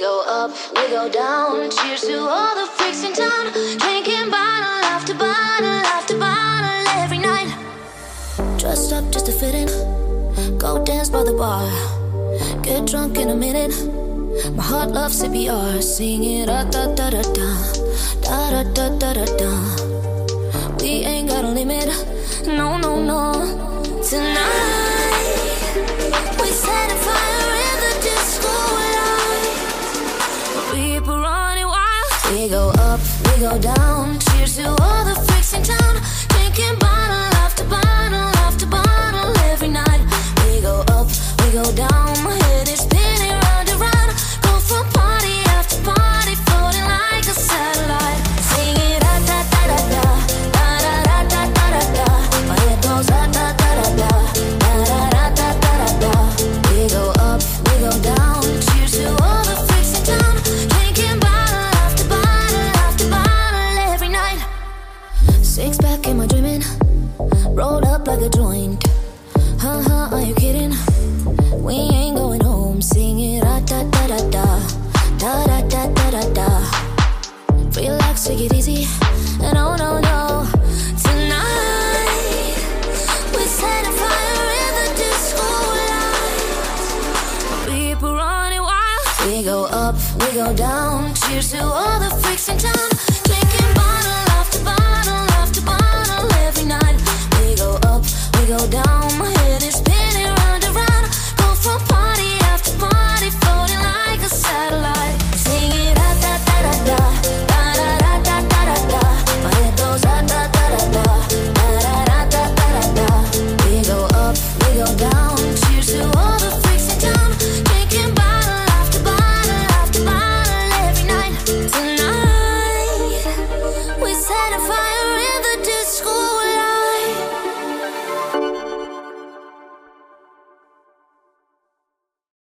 go up, we go down. Cheers to all the freaks in town. Drinking bottle after bottle after bottle every night. Dressed up just to fit in. Go dance by the bar. Get drunk in a minute. My heart loves CPR. Sing it da da da da da da da da da da. We ain't got a limit. No, no, no. Tonight we set a fire in the disco light. People running wild. We go up, we go down. Cheers to all the freaks in town. Drinking bottle after bottle after bottle every night. We go up, we go down. My head is spinning round and round. Go from party after party, floating like a satellite. Singing da da da da da da da da da da da. My head goes da da da da da da da da da da. We go up, we go down. Cheers to all the freaks in town. Drinking bottle after bottle after bottle every night. Six pack in my dreaming, rolled up like a joint. Are you kidding? We ain't going home. Singing da da da da da da da da da da da. Relax, take it easy. No, no, no. Tonight we set a fire in the disco lights. People running wild. We go up, we go down. Cheers to all the freaks in town. Drinking bottle after bottle after bottle every night. We go up, we go down. My head is spinning.